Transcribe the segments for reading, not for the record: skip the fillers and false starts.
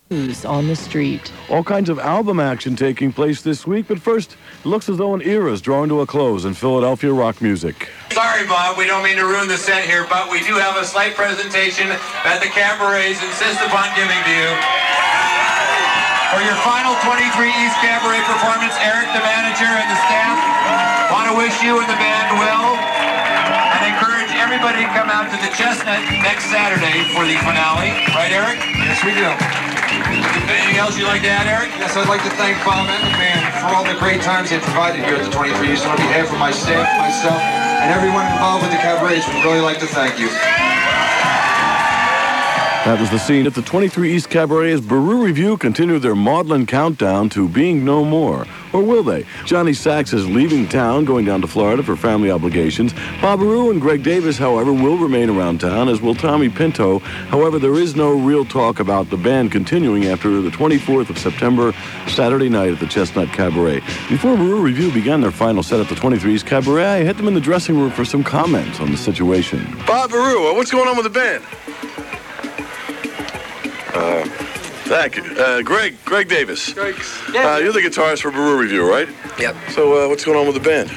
Who's on the street? All kinds of album action taking place this week, but first, it looks as though an era is drawing to a close in Philadelphia rock music. Sorry, Bob, we don't mean to ruin the set here, but we do have a slight presentation that the cabarets insist upon giving to you. For your final 23 East Cabaret performance, Eric, the manager, and the staff want to wish you and the band well and encourage everybody to come out to the Chestnut next Saturday for the finale. Right, Eric? Yes, we do. Anything else you'd like to add, Eric? Yes, I'd like to thank Bob and the band for all the great times they provided here at the 23 East. On behalf of my staff, myself, and everyone involved with the cabarets, we'd really like to thank you. That was the scene at the 23 East Cabaret as Baru Review continue their maudlin countdown to being no more. Or will they? Johnny Sachs is leaving town, going down to Florida for family obligations. Bob Baru and Greg Davis, however, will remain around town, as will Tommy Pinto. However, there is no real talk about the band continuing after the 24th of September, Saturday night at the Chestnut Cabaret. Before Baru Review began their final set at the 23 East Cabaret, I hit them in the dressing room for some comments on the situation. Bob Baru, what's going on with the band? Thank you. Greg Davis. You're the guitarist for Baru Review, right? Yep. So, what's going on with the band?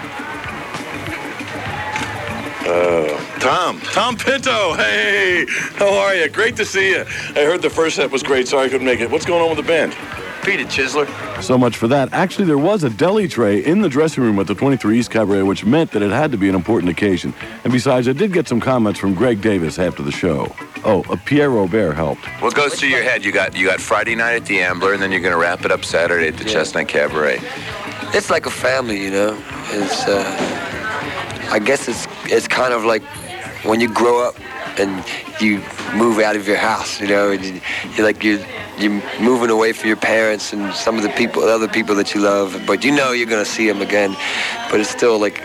Tom Pinto. Hey, how are you? Great to see you. I heard the first set was great, sorry I couldn't make it. What's going on with the band? Peter Chisler. So much for that. Actually, there was a deli tray in the dressing room at the 23 East Cabaret, which meant that it had to be an important occasion. And besides, I did get some comments from Greg Davis after the show. Oh, Pierre Robert helped. What goes through your head? You got Friday night at the Ambler, and then you're going to wrap it up Saturday at the Chestnut Cabaret. It's like a family, you know. It's, I guess it's kind of like when you grow up and you move out of your house, you know, and you're moving away from your parents and some of the other people that you love, but you know you're going to see them again, but it's still like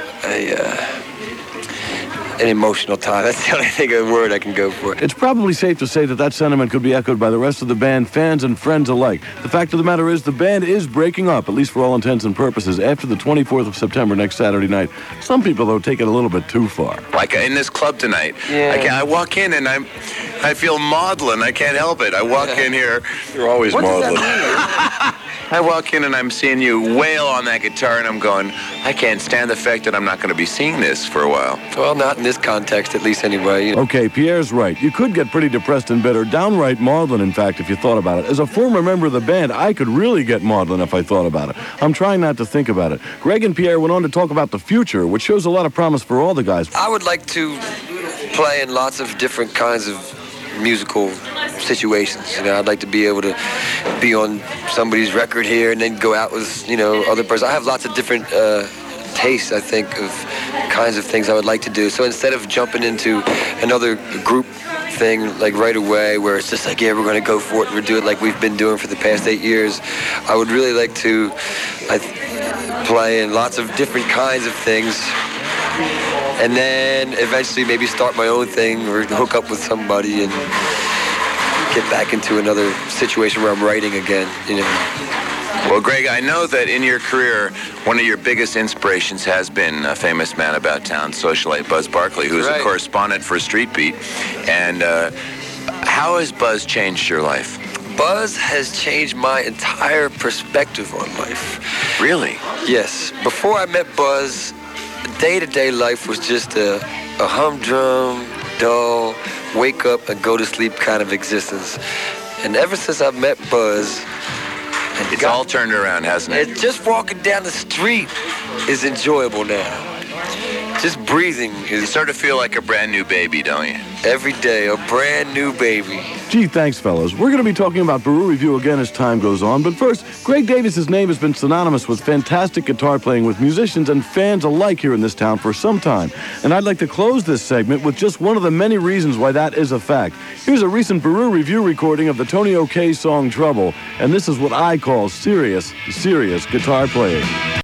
an emotional time. That's the only word I can go for. It's probably safe to say that sentiment could be echoed by the rest of the band, fans and friends alike. The fact of the matter is the band is breaking up, at least for all intents and purposes, after the 24th of September next Saturday night. Some people, though, take it a little bit too far. Like in this club tonight, I walk in and I feel maudlin. I can't help it. I walk in here. You're always maudlin. I walk in and I'm seeing you wail on that guitar, and I'm going, I can't stand the fact that I'm not going to be seeing this for a while. Well, not in this context, at least anyway. You know. Okay, Pierre's right. You could get pretty depressed and bitter, downright maudlin, in fact, if you thought about it. As a former member of the band, I could really get maudlin if I thought about it. I'm trying not to think about it. Greg and Pierre went on to talk about the future, which shows a lot of promise for all the guys. I would like to play in lots of different kinds of musical situations. You know, I'd like to be able to be on somebody's record here and then go out with, you know, other person. I have lots of different tastes, I think, of kinds of things I would like to do. So instead of jumping into another group thing like right away where it's just like, yeah, we're going to go for it and we'll do it like we've been doing for the past 8 years, I would really like to play in lots of different kinds of things, and then eventually maybe start my own thing or hook up with somebody and get back into another situation where I'm writing again, you know. Well, Greg, I know that in your career, one of your biggest inspirations has been a famous man about town, socialite Buzz Barkley, who is a correspondent for Street Beat. And how has Buzz changed your life? Buzz has changed my entire perspective on life. Really? Yes. Before I met Buzz, day-to-day life was just a humdrum, dull, wake up and go to sleep kind of existence. And ever since I've met Buzz, it's all turned around, hasn't it? Just walking down the street is enjoyable now. Just breathing is... You start to feel like a brand new baby, don't you? Every day, a brand new baby. Gee, thanks, fellas. We're going to be talking about Baru Review again as time goes on, but first, Greg Davis's name has been synonymous with fantastic guitar playing with musicians and fans alike here in this town for some time. And I'd like to close this segment with just one of the many reasons why that is a fact. Here's a recent Baru Review recording of the Tony O'Kay song Trouble, and this is what I call serious guitar playing.